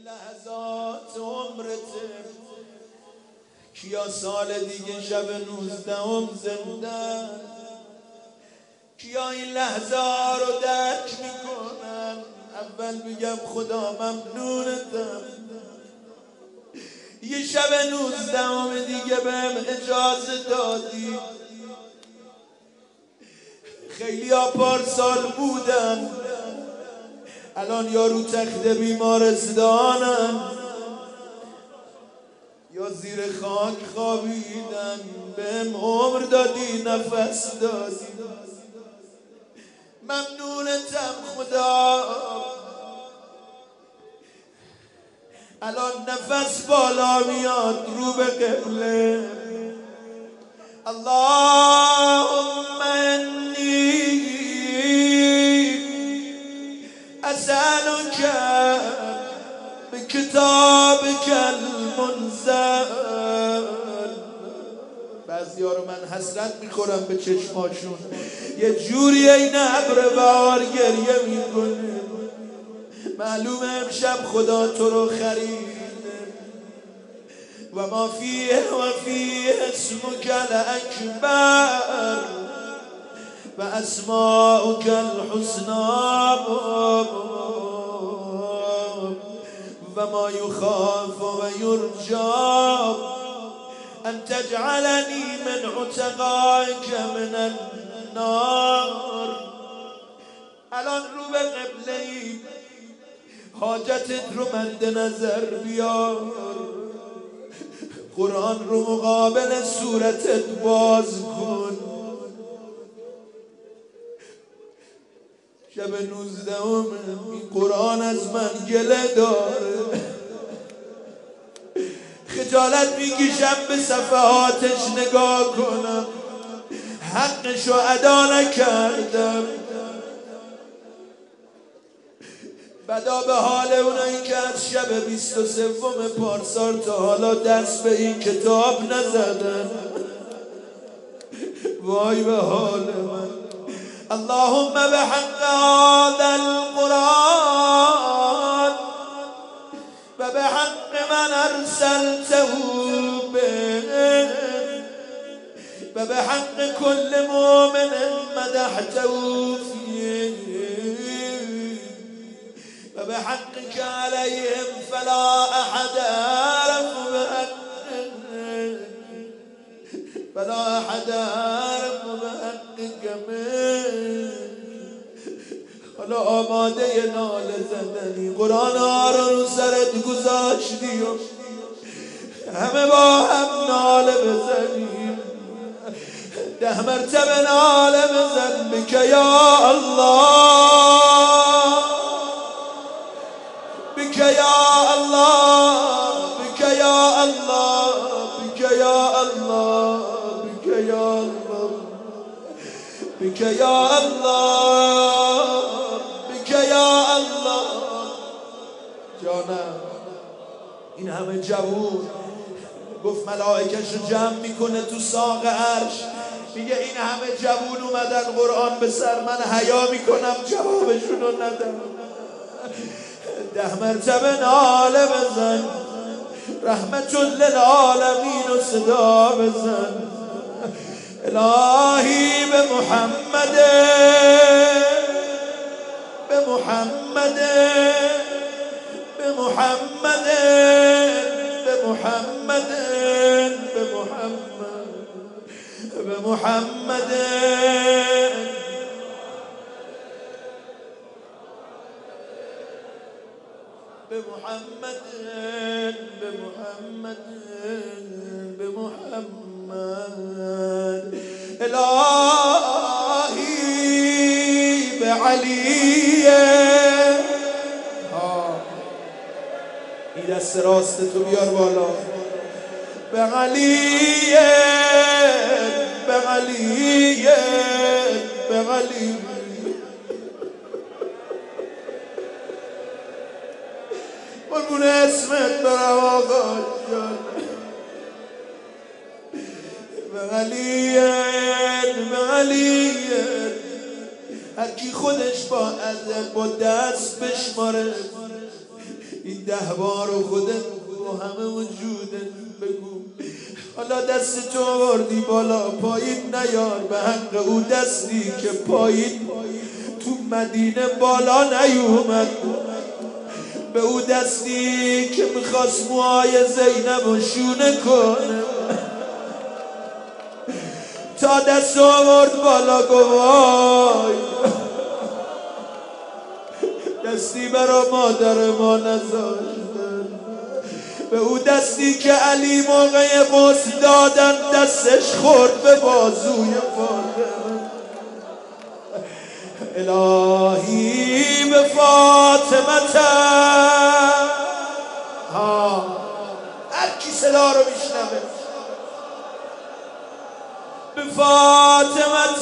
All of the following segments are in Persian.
لحظات عمرته کیا سال دیگه شب 19 زنده، کیا این لحظه ها رو درک میکنن. اول بگم خدا ممنونتم، یه شب 19 دیگه بهم اجازه دادی. خیلی ها پارسال بودن، الان یا رو تخت بیمارستانن یا زیر خاک خوابیدن. بهم عمر دادی، نفس دادی، ممنونتم خدا. الان نفس بالا میاد رو به قبله. اللهم انی اسألک بکتابک المنزل. بعضیا رو من حسرت میخورم به چشماشون، یه جوری این ابر بهار گریه میکنه. معلومه امشب خدا تو رو خریده. و ما فیه و فیه اسمک الاکبر و اسماؤک الحسنا و ما یخاف و یرجا ان تجعلنی من عتقائک من النار. الان رو به قبله ای، حاجتت رو مد نظر بیار. قرآن رو مقابل صورتت باز کن. شب 19 این قرآن از من گله داره. خجالت میکشم به صفحاتش نگاه کنم، حقشو ادا نکردم. بدا به حال اونایی که از شب 23 پارسال تا حالا دست به این کتاب نزدن. وای به حال من. اللهم بحق هذا القرآن و بحق من ارسلته به و بحق كل مؤمن مدحته فيه و بحقك عليهم فلا احد اعرف بحقك من. حالا آماده ناله زدنی، قرآن ها رو سرت گذاشتی و همه با هم ناله بزنیم. 10 مرتبه ناله بزن. بک یا الله، بک یا الله، بک یا الله، بک یا الله، بک یا الله، بک یا الله، بک یا الله. جانم این همه جوون گفت ملائکش رو جمع میکنه تو ساق عرش، میگه این همه جوون اومدن قرآن به سر، من حیا میکنم جوابشون رو ندم. 10 مرتبه ناله بزن، رحمت للعالمین و صدا بزن. الهی به محمد، به محمد، به محمد، به محمد، به محمد، به محمد، به محمد، به محمد، به محمد. الهی به علی، این دست راست تو بیار بالا. به علی، به علی، به علی. قربون اسمت برم آقا جان. به علی، به علی. هر کی خودش با عدل با دست بشماره، این 10 بار خودت با همه وجودت بگو حالا دست تو آوردی بالا پایین نیار به حق او دستی که پایین تو مدینه بالا نیومد به او دستی که میخواست موهای زینب و شونه کنه تا دست آورد بالا گوای دستی برا مادر ما نذاشتن به او دستی که علی موقع غسل دادن دستش خورد به بازوی فاطمه الهی به فاطمه هر کی صدا رو میشنوه به فاطمه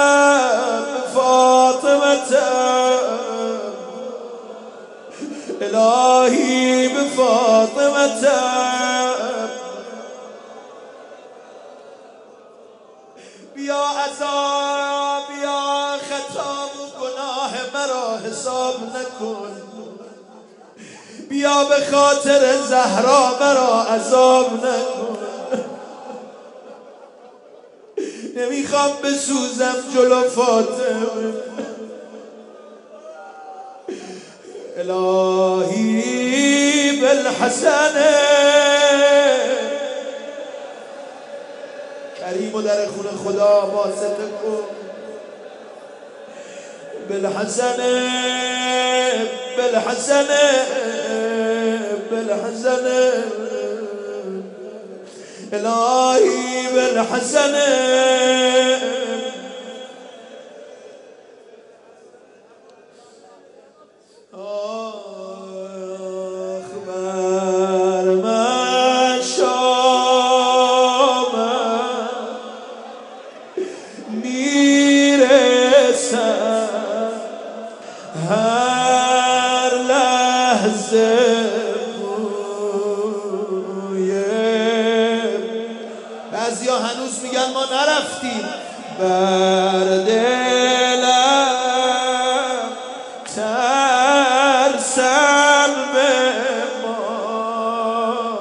الهی به فاطمه بیا عذاب بیا خطا و گناه مرا حساب نکن بیا به خاطر زهرا مرا عذاب نکن نمیخوام بسوزم جلو فاطمه الهی بالحسن کریم و در خون خدا واسطه کن بالحسن الهی بالحسن هر لحظه بعضی ها هنوز میگن ما نرفتیم بر دلم ترسم به ما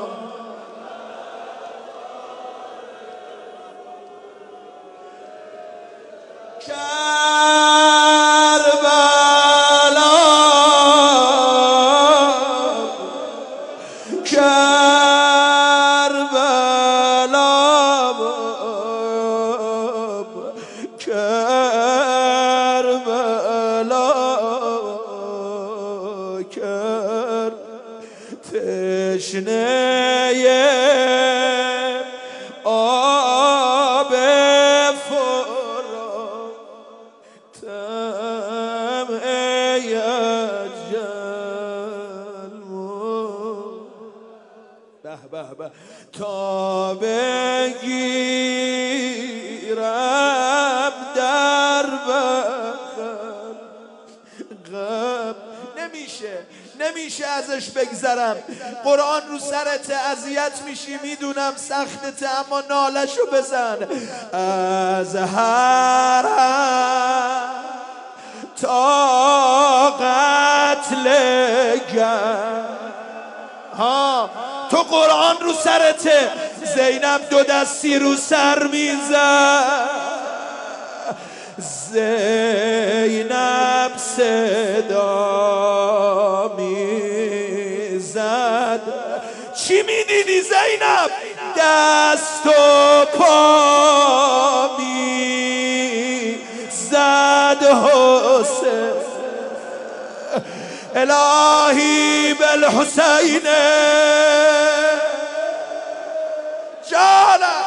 تشنه آب فراتم ای اجل به به به تا بگیرم در بغل غم نمیشه ازش بگذرم قرآن رو سرت اذیت میشی میدونم سختته اما نالشو بزن از هرم تا قتل تو قرآن رو سرته زینب 2 دستی رو سر میزد زینب صدا میزد چی میدیدی زینب؟ دست و پا میزد حسین الهی بالحسین جانم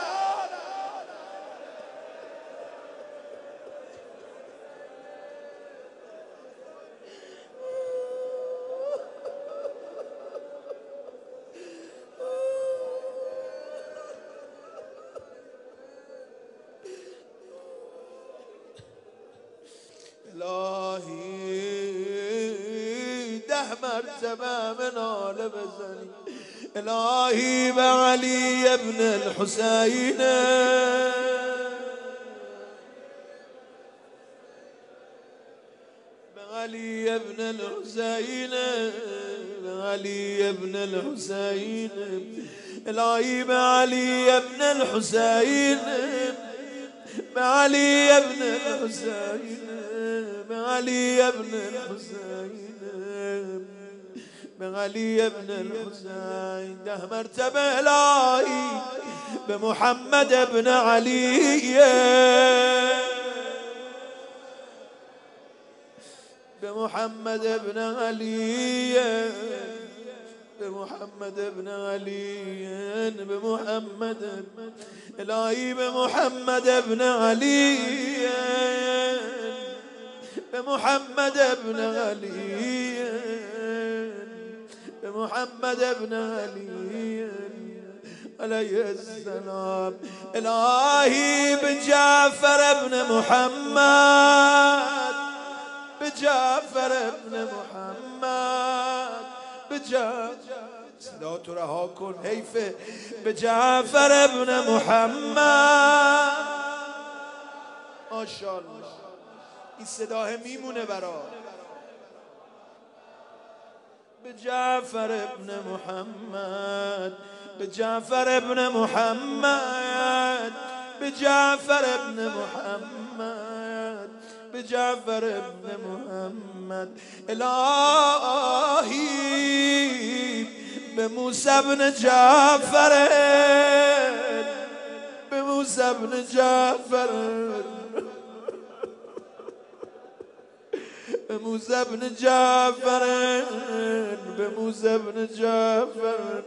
الهی 10 مرتبه من ناله بزنی الهی به علی ابن الحسین به علی ابن الحسین به علي بن الحسين الهی بعلي بن الحسين بعلي بن الحسين بعلي بن الحسين بعلي بن الحسين ده مرتبة الهی بمحمد بن علي بمحمد بن علي بمحمد بن علي بمحمد الهی بمحمد بن علي بمحمد بن علي بمحمد بن علي عليه السلام الهی بجعفر بن محمد بجعفر بن محمد بجعفر صدا تو رها کن حیفه بجعفر بن محمد ماشاءالله این صداه میمونه برا بجعفر بن محمد بجعفر بن محمد بجعفر بن محمد بجعفر بن محمد الهی بموسى بن جعفر بموسى بن جعفر بموسى بن جعفر بموسى بن جعفر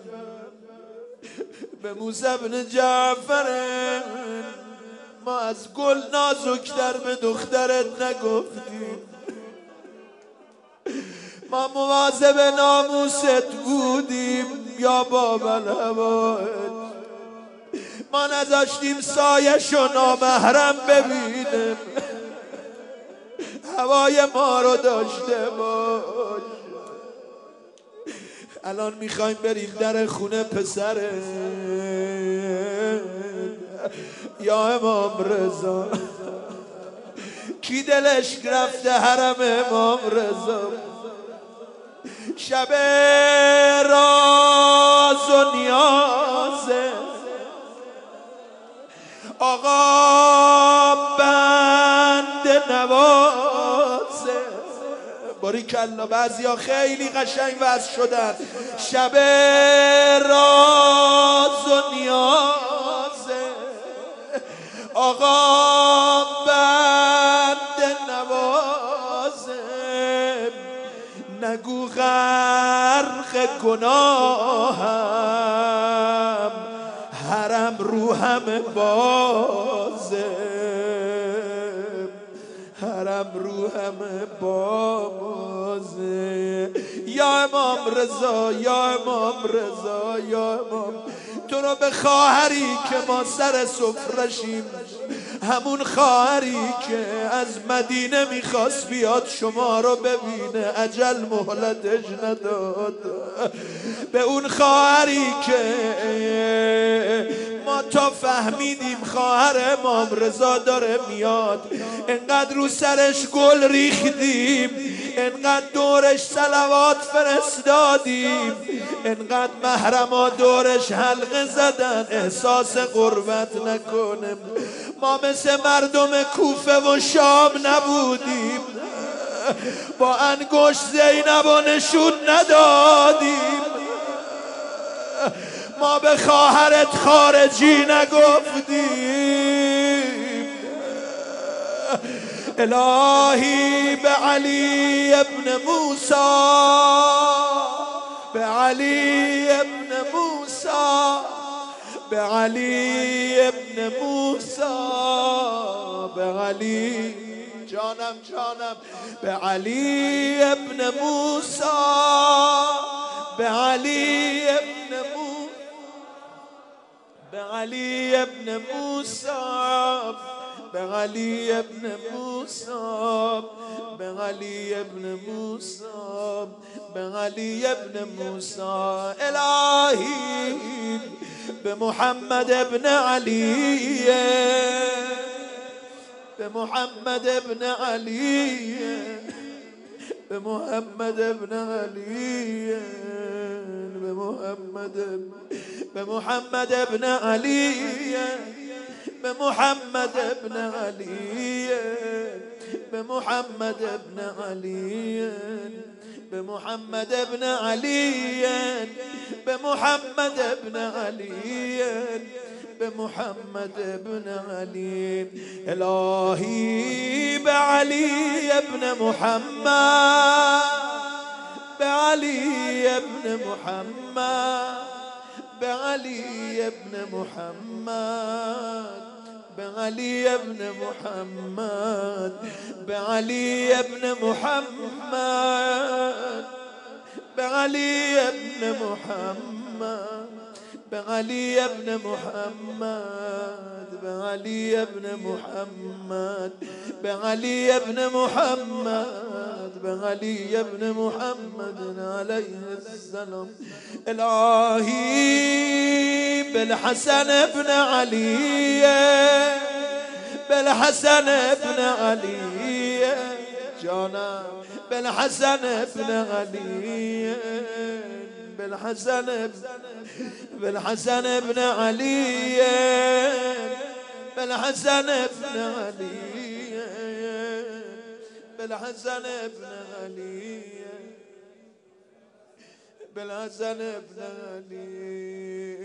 بموسى بن جعفر ما از گل نازکتر به دخترت نگفتیم ما مواظب ناموست بودیم یا بابالهوایت ما نذاشتیم سایه‌شو نامحرم ببینیم هوای ما رو داشته باش الان میخوایم بریم در خونه پسره یا امام رضا کی دلش رفته حرم امام رضا شب راز و نیازه آقا بند نوازه باریکلا بعضیا خیلی قشنگ وصل شدن شب راز و نیازه آقا بند نوازه نگو غرق گناهم حرم روحم بازه حرم روحم بازه یا امام رضا یا امام رضا یا امام تو رو به خواهری که ما سر سفرشیم همون خواهری که از مدینه میخواست بیاد شما رو ببینه اجل مهلتش نداد به اون خواهری که ما تا فهمیدیم خواهر امام رضا داره میاد انقدر رو سرش گل ریختیم انقدر دورش صلوات فرستادیم انقدر محرما دورش حلقه زدن احساس غربت نکنه ما مثل مردم کوفه و شام نبودیم با انگشت زینب و نشون ندادیم ما به خواهرت خارجی نگفتیم الهی به علی ابن موسی به علی ابن موسی به علی ابن موسی به علی جانم جانم به علی ابن موسی به علی ابن موسی به علی ابن موسی به علی ابن موسی به علی ابن موسی به علی ابن موسی الهی به محمد ابن علی به محمد ابن علی به محمد ابن علی محمد ابن علي محمد ابن علي محمد ابن علي محمد ابن علي محمد ابن علي بمحمد ابن علي إلهي بعلي ابن محمد بعلي ابن محمد بعلي ابن محمد بعلي ابن محمد بعلي ابن محمد بعلي ابن محمد بعلي ابن محمد بعلي ابن محمد بعلي ابن محمد بعلي ابن محمد عليه السلام إلهي بالحسن ابن علي بالحسن ابن علي جانا بالحسن ابن علي بالحسن ابن علي بالحسن ابن علي بالحسن ابن علي بالحسن ابن علي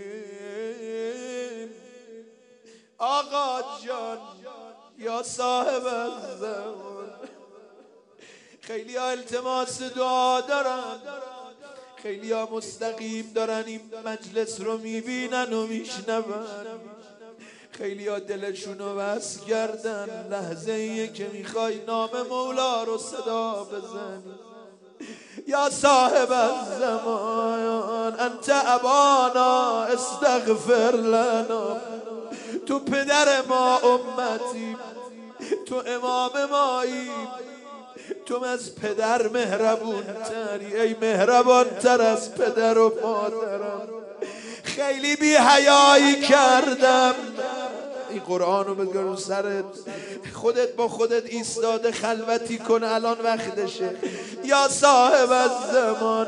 آقا جان یا صاحب الزمان خیلی ها التماس دعا دارن خیلی ها مستقیم دارن این مجلس رو میبینن و میشنون خیلی ها دلشونو بس کردن لحظه ایه که میخوای نام مولا رو صدا بزنی یا صاحب الزمان انت ابانا استغفر لنا تو پدر ما امتی تو امام مایی تو از پدر مهربون تری ای مهربان تر از پدر و مادرم خیلی بی حیایی کردم این قرآن رو بگرم سرت خودت با خودت ایستاده خلوتی کن الان وقتشه یا صاحب الزمان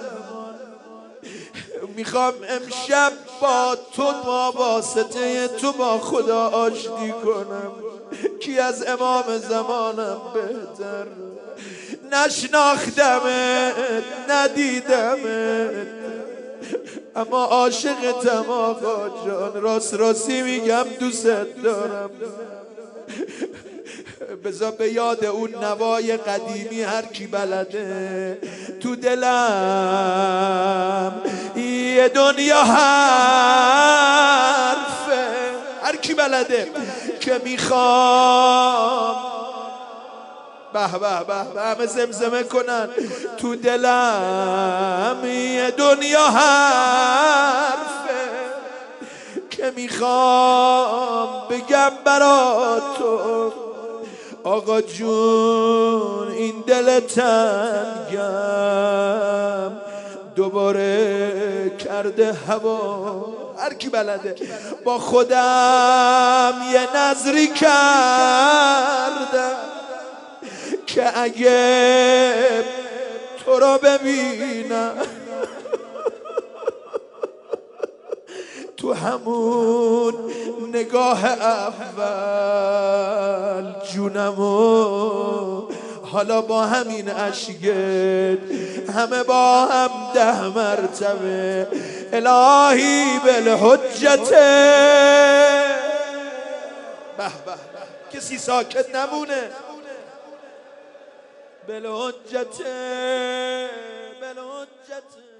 میخوام امشب با تو با واسطه تو با خدا آشتی کنم کی از امام زمانم بهتر نشناختمت ندیدمت اما عاشقتم آقا جان راستی میگم دوست دارم بذار به یاد اون نوای قدیمی هر کی بلده تو دلم یه دنیا حرفه هر کی بلده که میخوام به به به به همه زمزمه کنن تو دلم یه دنیا حرفه که میخوام بگم برا تو آقا جون این دل تنگم دوباره کرده هوا هر کی بلده با خودم یه نظری کردم که اگه تو را ببینم تو همون نگاه اول جونمو حالا با همین عشقت همه با هم 10 مرتبه الهی بالحجت به به کسی ساکت نمونه بالحجت